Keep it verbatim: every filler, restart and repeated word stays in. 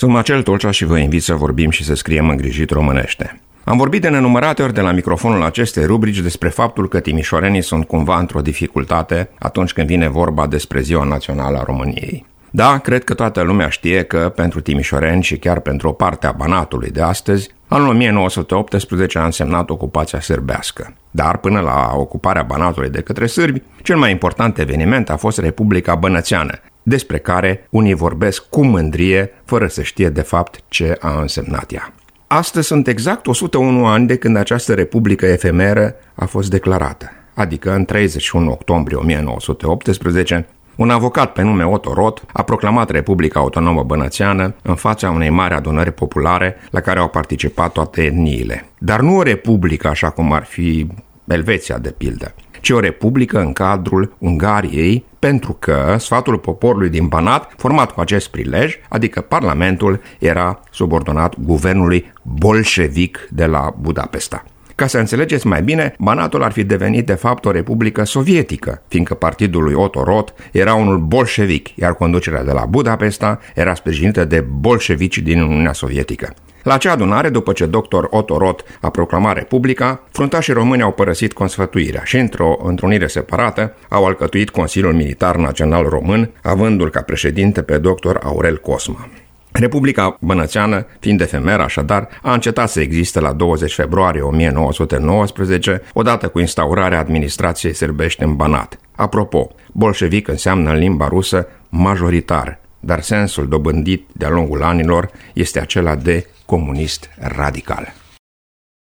Sunt Marcel Tulcea și vă invit să vorbim și să scriem îngrijit românește. Am vorbit de nenumărate ori de la microfonul acestei rubrici despre faptul că timișorenii sunt cumva într-o dificultate atunci când vine vorba despre Ziua Națională a României. Da, cred că toată lumea știe că pentru timișoreni și chiar pentru o parte a Banatului de astăzi, anul o mie nouă sute optsprezece a însemnat ocupația sârbească. Dar până la ocuparea Banatului de către sârbi, cel mai important eveniment a fost Republica Bănățeană, despre care unii vorbesc cu mândrie, fără să știe de fapt ce a însemnat ea. Astăzi sunt exact o sută unu ani de când această republică efemeră a fost declarată, adică în treizeci și unu octombrie o mie nouă sute optsprezece, un avocat pe nume Otto Roth a proclamat Republica Autonomă Bănățeană în fața unei mari adunări populare la care au participat toate etniile. Dar nu o republică așa cum ar fi Elveția, de pildă, ci o republică în cadrul Ungariei, pentru că sfatul poporului din Banat, format cu acest prilej, adică Parlamentul, era subordonat guvernului bolșevic de la Budapesta. Ca să înțelegeți mai bine, Banatul ar fi devenit de fapt o republică sovietică, fiindcă partidul lui Otto Roth era unul bolșevic, iar conducerea de la Budapesta era sprijinită de bolșevici din Uniunea Sovietică. La acea adunare, după ce doctor Otto Roth a proclamat Republica, fruntașii români au părăsit consfătuirea și, într-o întrunire separată, au alcătuit Consiliul Militar Național Român, avându-l ca președinte pe doctor Aurel Cosma. Republica Bănățeană, fiind efemeră așadar, a încetat să existe la douăzeci februarie o mie nouă sute nouăsprezece, odată cu instaurarea administrației sârbești în Banat. Apropo, bolșevic înseamnă în limba rusă majoritar, dar sensul dobândit de-a lungul anilor este acela de comunist radical.